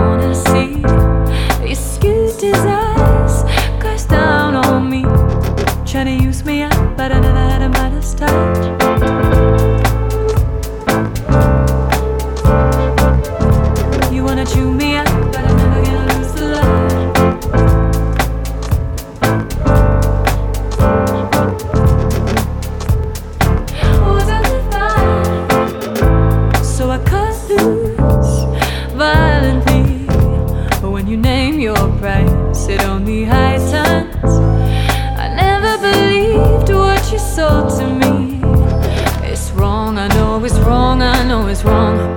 wanna see your cute desires crash down on me, trying to use me up, but I never had a Midas touch. You wanna chew me up, but I'm never gonna lose the love. Was I divine? So I cut loose violently. But when you name your price, it only heightens. I never believed what you sold to me. It's wrong, I know it's wrong, I know it's wrong.